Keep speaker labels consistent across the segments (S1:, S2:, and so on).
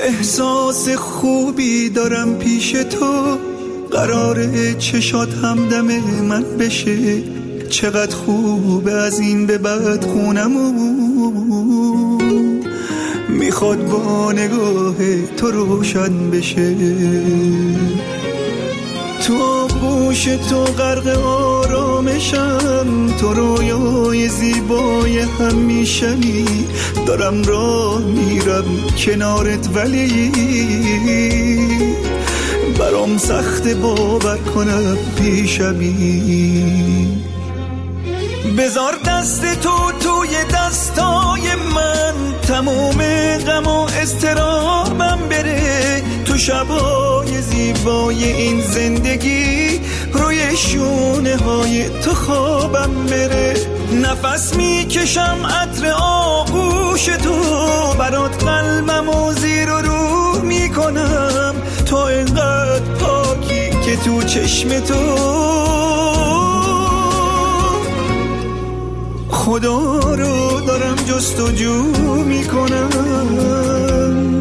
S1: احساس خوبی دارم پیش تو، قراره چشات همدم من بشه. چقدر خوبه از این به بعد خونمو میخواد با نگاه تو روشن بشه. تو آغوش تو غرق آرامشم، تو رویای زیبای همیشنی. دارم راه میرم کنارت ولی برام سخت باور کنم پیشمی. بذار دست تو توی دستای من، تموم غم و اضطرابم بره. تو شبای زیبای این زندگی روی شونه های تو خوابم بره. نفس میکشم عطر آغوش تو، برات قلبم و زیر و رو میکنم. تو اینقدر پاکی که تو چشم تو خدا رو دارم جستجو میکنم.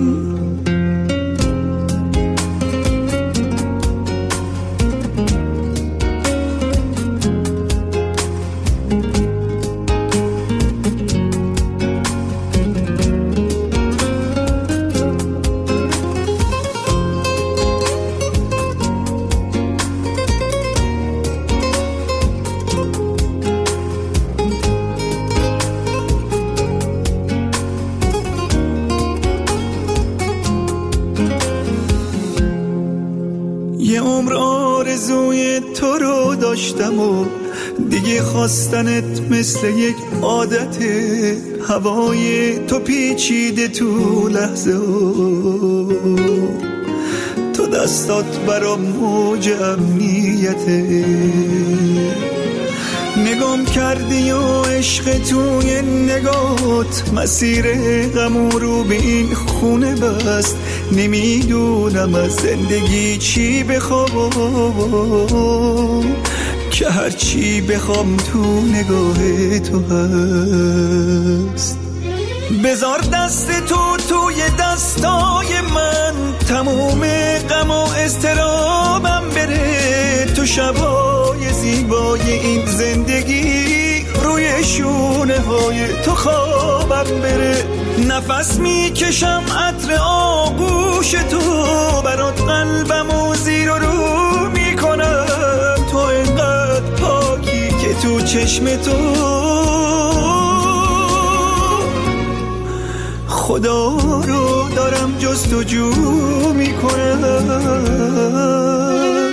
S1: یه عمر آرزوی تو رو داشتم و دیگه خواستنت مثل یک عادته. هوای تو پیچیده تو لحظه ها، تو دستات برام موج امنیته. نگام کردی و عشق توی نگات مسیر غم رو به این خونه بست. نمیدونم از زندگی چی بخوام که هر چی بخوام تو نگاه تو هست. بذار دست تو توی دستای من، تموم غم و اضطرابم بره. تو شبای زیبای این زندگی روی شونه های تو خوابم بره. نفس میکشم عطر آغوش تو، برات قلبم و زیر و رو میکنم. تو اینقدر پاکی که تو چشم تو خدا رو دارم جستجو میکنم.